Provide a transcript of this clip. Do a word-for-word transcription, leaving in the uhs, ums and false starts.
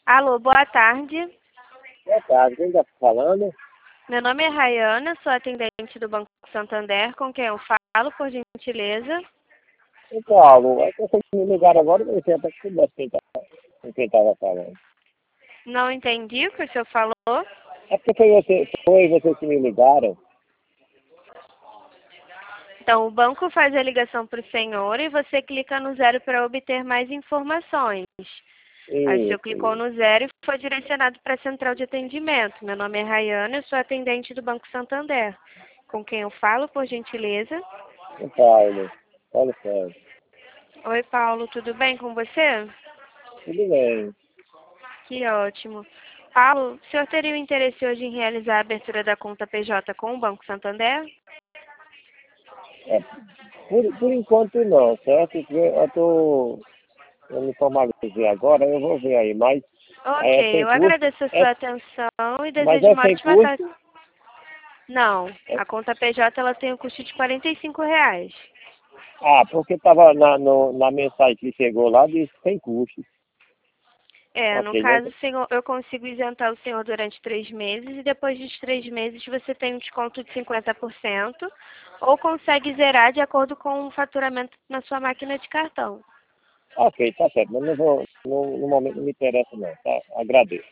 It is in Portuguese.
Alô, boa tarde. Boa tarde, quem está falando? Meu nome é Rayana, sou atendente do Banco Santander, com quem eu falo, por gentileza. Ô Paulo, é que vocês me ligaram agora, eu sei até que soubesse quem tá- com quem estava falando. Não entendi o que o senhor falou. É porque foi, você, foi vocês que me ligaram. Então, o banco faz a ligação para o senhor e você clica no zero para obter mais informações. Aí o senhor Isso, clicou isso. no zero e foi direcionado para a central de atendimento. Meu nome é Rayana, eu sou atendente do Banco Santander. Com quem eu falo, por gentileza? Ô Paulo, Paulo Sérgio. Oi, Paulo, tudo bem com você? Tudo bem. Que ótimo. Paulo, o senhor teria o interesse hoje em realizar a abertura da conta P J com o Banco Santander? É, por, por enquanto não, certo? Porque eu tô, eu me formalizei agora, eu vou ver aí, mas Ok, é sem eu custo, agradeço a é, sua atenção e mas desejo é uma sem ótima tarde. custo, Não, é, a conta P J ela tem um custo de quarenta e cinco reais. ah, porque estava na, no, na mensagem que chegou lá, disse sem custo. É, no Ok, né? caso, senhor, eu consigo isentar o senhor durante três meses e depois dos três meses você tem um desconto de cinquenta por cento ou consegue zerar de acordo com o faturamento na sua máquina de cartão. Ok, tá certo, mas não vou, no, no momento não me interessa não, tá? Agradeço.